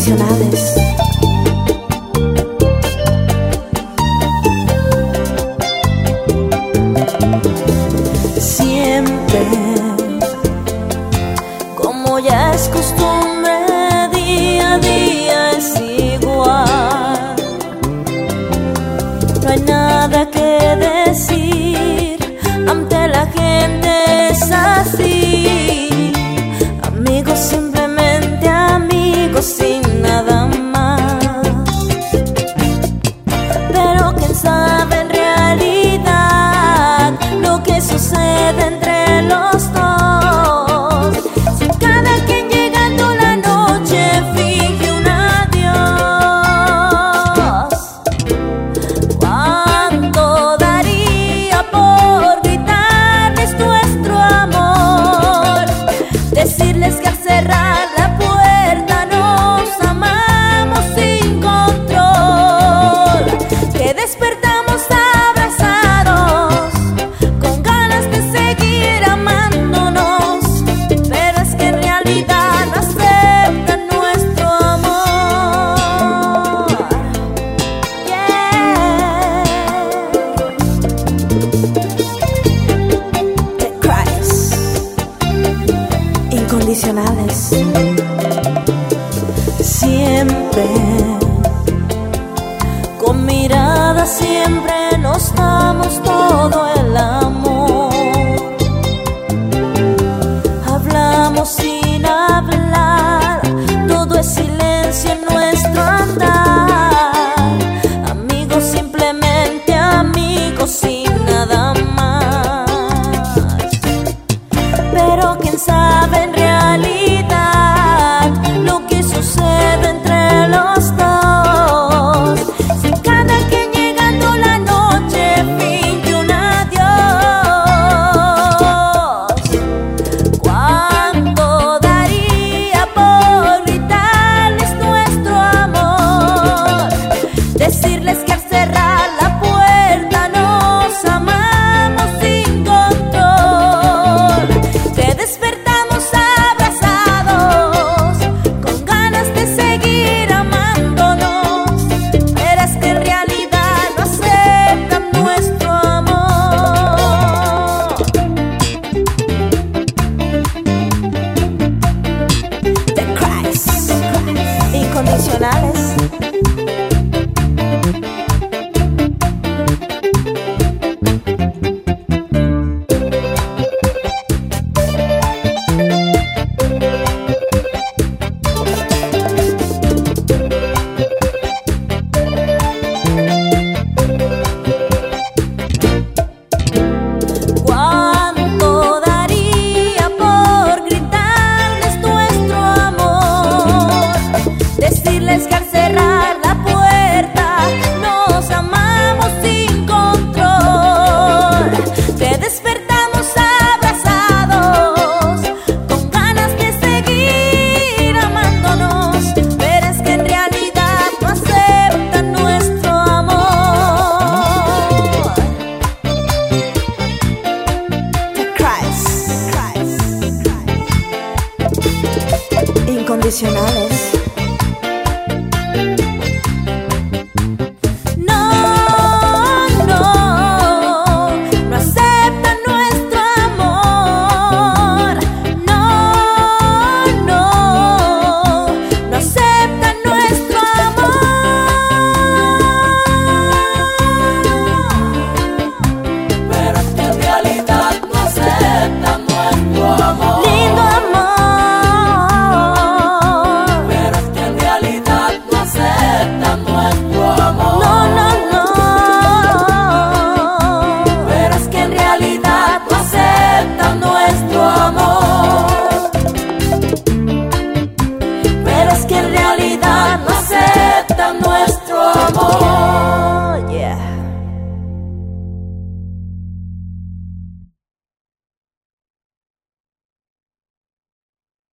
incondicionales. Siempre, como ya es costumbre, día a día es igual. No hay nada que decir, ante la gente es así. Amigos, simplemente amigos, sin nada más. Pero quién sabe en realidad lo que sucede entre los dos. Si cada quien llegando la noche finge un adiós. ¿Cuánto daría por gritarles nuestro amor? Decirles que al cerrar la puerta nos amamos sin control, que despertamos abrazados con ganas de seguir amándonos, pero es que en realidad no aceptan nuestro amor. Yeah. The Cries incondicionales. Siempre, con mirada siempre nos damos todo el amor. Hablamos sin hablar, todo es silencio en nuestro andar. Amigos, simplemente amigos, sin nada más. Pero quién sabe en realidad lo que sucede entre los dos. Si cada quien llegando la noche finge un adiós. ¿Cuánto daría por gritarles nuestro amor? Decirles que al cerrar la puerta nos amamos sin control, que despertamos abrazados con ganas de seguir amándonos, pero es que en realidad no aceptan nuestro amor. The Cries incondicionales. ¿Cuánto daría por gritarles nuestro amor? Decirles que al cerrar la puerta nos amamos sin control, que despertamos abrazados con ganas de seguir amándonos, pero es que en realidad no aceptan nuestro amor. The Cries incondicionales.